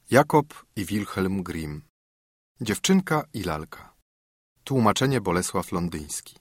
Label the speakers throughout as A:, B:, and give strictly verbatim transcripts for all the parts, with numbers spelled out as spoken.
A: Jakob i Wilhelm Grimm. Dziewczynka i lalka. Tłumaczenie Bolesław Londyński.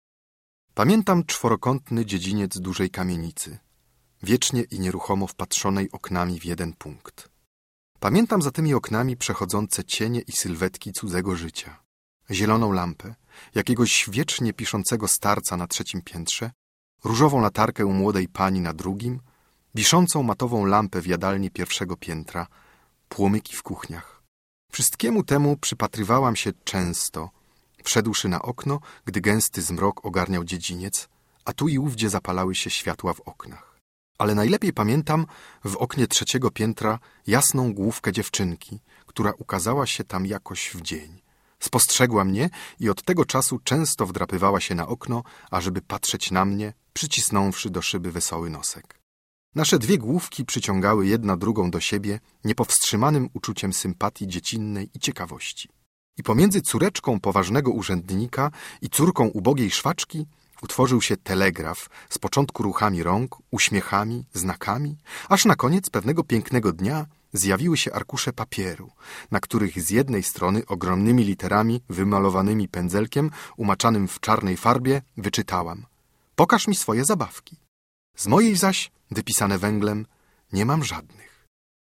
A: Pamiętam czworokątny dziedziniec dużej kamienicy, wiecznie i nieruchomo wpatrzonej oknami w jeden punkt. Pamiętam za tymi oknami przechodzące cienie i sylwetki cudzego życia. Zieloną lampę, jakiegoś wiecznie piszącego starca na trzecim piętrze, różową latarkę u młodej pani na drugim, wiszącą matową lampę w jadalni pierwszego piętra, płomyki w kuchniach. Wszystkiemu temu przypatrywałam się często, wszedłszy na okno, gdy gęsty zmrok ogarniał dziedziniec, a tu i ówdzie zapalały się światła w oknach. Ale najlepiej pamiętam w oknie trzeciego piętra jasną główkę dziewczynki, która ukazała się tam jakoś w dzień. Spostrzegła mnie i od tego czasu często wdrapywała się na okno, ażeby patrzeć na mnie, przycisnąwszy do szyby wesoły nosek. Nasze dwie główki przyciągały jedna drugą do siebie niepowstrzymanym uczuciem sympatii dziecinnej i ciekawości. I pomiędzy córeczką poważnego urzędnika i córką ubogiej szwaczki utworzył się telegraf z początku ruchami rąk, uśmiechami, znakami, aż na koniec pewnego pięknego dnia zjawiły się arkusze papieru, na których z jednej strony ogromnymi literami wymalowanymi pędzelkiem umaczanym w czarnej farbie wyczytałam: pokaż mi swoje zabawki. Z mojej zaś, wypisane węglem, nie mam żadnych.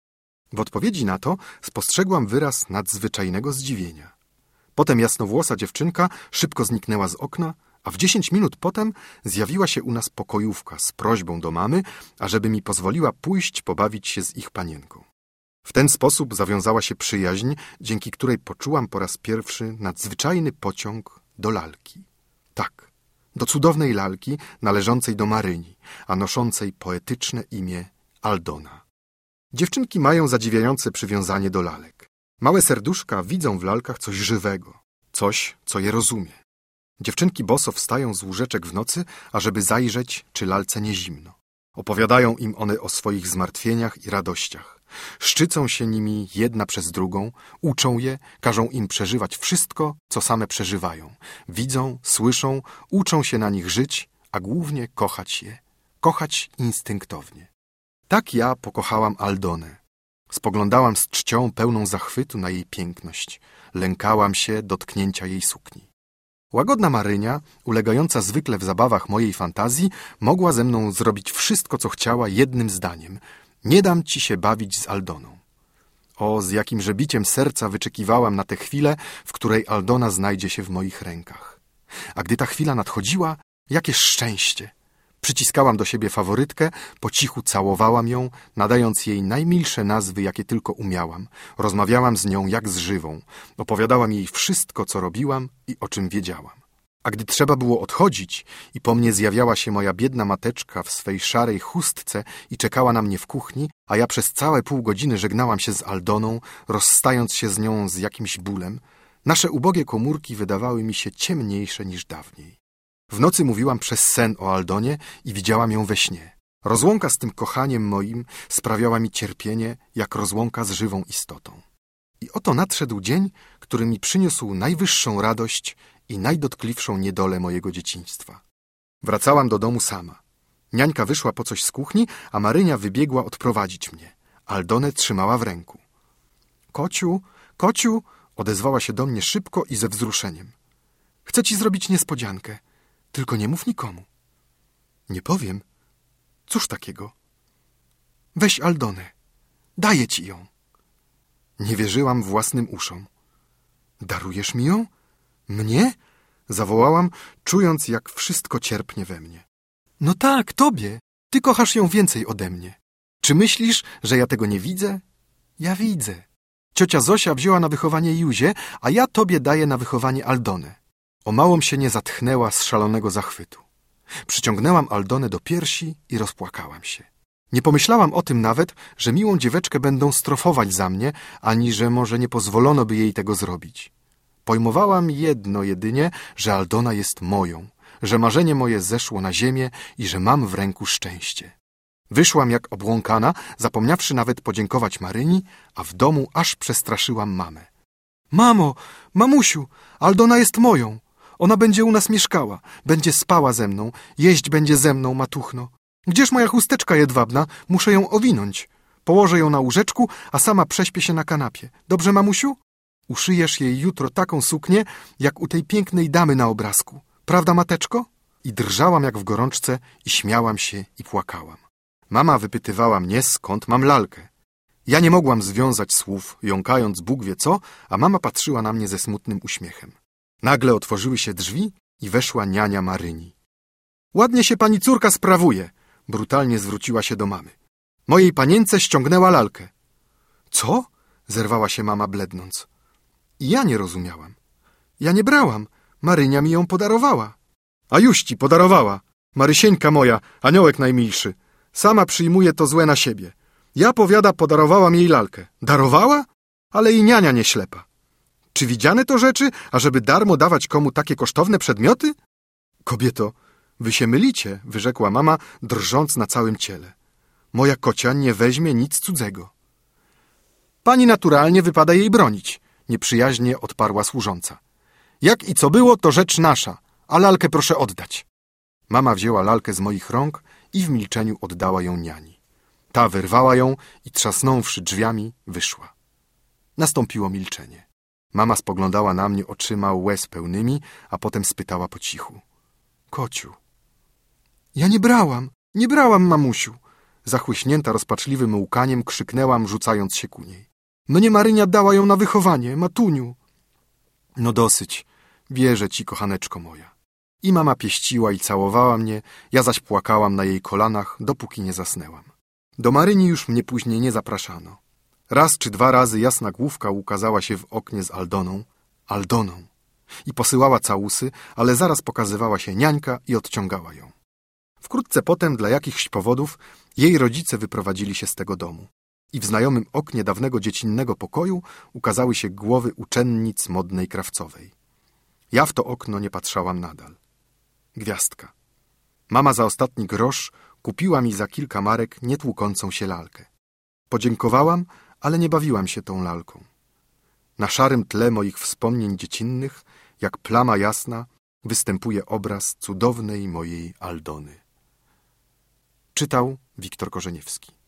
A: W odpowiedzi na to spostrzegłam wyraz nadzwyczajnego zdziwienia. Potem jasnowłosa dziewczynka szybko zniknęła z okna, a w dziesięć minut potem zjawiła się u nas pokojówka z prośbą do mamy, ażeby mi pozwoliła pójść pobawić się z ich panienką. W ten sposób zawiązała się przyjaźń, dzięki której poczułam po raz pierwszy nadzwyczajny pociąg do lalki. Tak, do cudownej lalki należącej do Maryni, a noszącej poetyczne imię Aldona. Dziewczynki mają zadziwiające przywiązanie do lalek. Małe serduszka widzą w lalkach coś żywego, coś, co je rozumie. Dziewczynki boso wstają z łóżeczek w nocy, ażeby zajrzeć, czy lalce nie zimno. Opowiadają im one o swoich zmartwieniach i radościach. Szczycą się nimi jedna przez drugą, uczą je, każą im przeżywać wszystko, co same przeżywają. Widzą, słyszą, uczą się na nich żyć, a głównie kochać je. Kochać instynktownie. Tak ja pokochałam Aldonę. Spoglądałam z czcią pełną zachwytu na jej piękność. Lękałam się dotknięcia jej sukni. Łagodna Marynia, ulegająca zwykle w zabawach mojej fantazji, mogła ze mną zrobić wszystko, co chciała jednym zdaniem. Nie dam ci się bawić z Aldoną. O, z jakimże biciem serca wyczekiwałam na tę chwilę, w której Aldona znajdzie się w moich rękach. A gdy ta chwila nadchodziła, jakież szczęście! Przyciskałam do siebie faworytkę, po cichu całowałam ją, nadając jej najmilsze nazwy, jakie tylko umiałam. Rozmawiałam z nią jak z żywą. Opowiadałam jej wszystko, co robiłam i o czym wiedziałam. A gdy trzeba było odchodzić i po mnie zjawiała się moja biedna mateczka w swej szarej chustce i czekała na mnie w kuchni, a ja przez całe pół godziny żegnałam się z Aldoną, rozstając się z nią z jakimś bólem, nasze ubogie komórki wydawały mi się ciemniejsze niż dawniej. W nocy mówiłam przez sen o Aldonie i widziałam ją we śnie. Rozłąka z tym kochaniem moim sprawiała mi cierpienie, jak rozłąka z żywą istotą. I oto nadszedł dzień, który mi przyniósł najwyższą radość i najdotkliwszą niedolę mojego dzieciństwa. Wracałam do domu sama. Niańka wyszła po coś z kuchni, a Marynia wybiegła odprowadzić mnie. Aldonę trzymała w ręku. Kociu, kociu, odezwała się do mnie szybko i ze wzruszeniem. Chcę ci zrobić niespodziankę. Tylko nie mów nikomu. Nie powiem. Cóż takiego? Weź Aldonę. Daję ci ją. Nie wierzyłam własnym uszom. Darujesz mi ją? Mnie? Zawołałam, czując, jak wszystko cierpnie we mnie. No tak, tobie. Ty kochasz ją więcej ode mnie. Czy myślisz, że ja tego nie widzę? Ja widzę. Ciocia Zosia wzięła na wychowanie Józię, a ja tobie daję na wychowanie Aldonę. O małą się nie zatchnęła z szalonego zachwytu. Przyciągnęłam Aldonę do piersi i rozpłakałam się. Nie pomyślałam o tym nawet, że miłą dzieweczkę będą strofować za mnie, ani że może nie pozwolono by jej tego zrobić. Pojmowałam jedno jedynie, że Aldona jest moją, że marzenie moje zeszło na ziemię i że mam w ręku szczęście. Wyszłam jak obłąkana, zapomniawszy nawet podziękować Maryni, a w domu aż przestraszyłam mamę. Mamo, mamusiu, Aldona jest moją. Ona będzie u nas mieszkała, będzie spała ze mną, jeść będzie ze mną, matuchno. Gdzież moja chusteczka jedwabna? Muszę ją owinąć. Położę ją na łóżeczku, a sama prześpię się na kanapie. Dobrze, mamusiu? Uszyjesz jej jutro taką suknię, jak u tej pięknej damy na obrazku. Prawda, mateczko? I drżałam jak w gorączce i śmiałam się i płakałam. Mama wypytywała mnie, skąd mam lalkę. Ja nie mogłam związać słów, jąkając Bóg wie co, a mama patrzyła na mnie ze smutnym uśmiechem. Nagle otworzyły się drzwi i weszła niania Maryni. Ładnie się pani córka sprawuje, brutalnie zwróciła się do mamy. Mojej panience ściągnęła lalkę. Co? Zerwała się mama blednąc. I ja nie rozumiałam. Ja nie brałam, Marynia mi ją podarowała. A już ci podarowała. Marysieńka moja, aniołek najmilszy. Sama przyjmuje to złe na siebie. Ja, powiada, podarowałam jej lalkę. Darowała? Ale i niania nie ślepa. Czy widziane to rzeczy, ażeby darmo dawać komu takie kosztowne przedmioty? Kobieto, wy się mylicie, wyrzekła mama, drżąc na całym ciele. Moja kocia nie weźmie nic cudzego. Pani naturalnie wypada jej bronić, nieprzyjaźnie odparła służąca. Jak i co było, to rzecz nasza, a lalkę proszę oddać. Mama wzięła lalkę z moich rąk i w milczeniu oddała ją niani. Ta wyrwała ją i trzasnąwszy drzwiami, wyszła. Nastąpiło milczenie. Mama spoglądała na mnie oczyma łez pełnymi, a potem spytała po cichu. Kociu. Ja nie brałam, nie brałam, mamusiu. Zachłyśnięta rozpaczliwym łkaniem krzyknęłam, rzucając się ku niej. No nie Marynia dała ją na wychowanie, matuniu. No dosyć, wierzę ci, kochaneczko moja. I mama pieściła i całowała mnie, ja zaś płakałam na jej kolanach, dopóki nie zasnęłam. Do Maryni już mnie później nie zapraszano. Raz czy dwa razy jasna główka ukazała się w oknie z Aldoną, Aldoną, i posyłała całusy, ale zaraz pokazywała się niańka i odciągała ją. Wkrótce potem, dla jakichś powodów, jej rodzice wyprowadzili się z tego domu i w znajomym oknie dawnego dziecinnego pokoju ukazały się głowy uczennic modnej krawcowej. Ja w to okno nie patrzałam nadal. Gwiazdka. Mama za ostatni grosz kupiła mi za kilka marek nietłukącą się lalkę. Podziękowałam, ale nie bawiłam się tą lalką. Na szarym tle moich wspomnień dziecinnych, jak plama jasna, występuje obraz cudownej mojej Aldony. Czytał Wiktor Korzeniewski.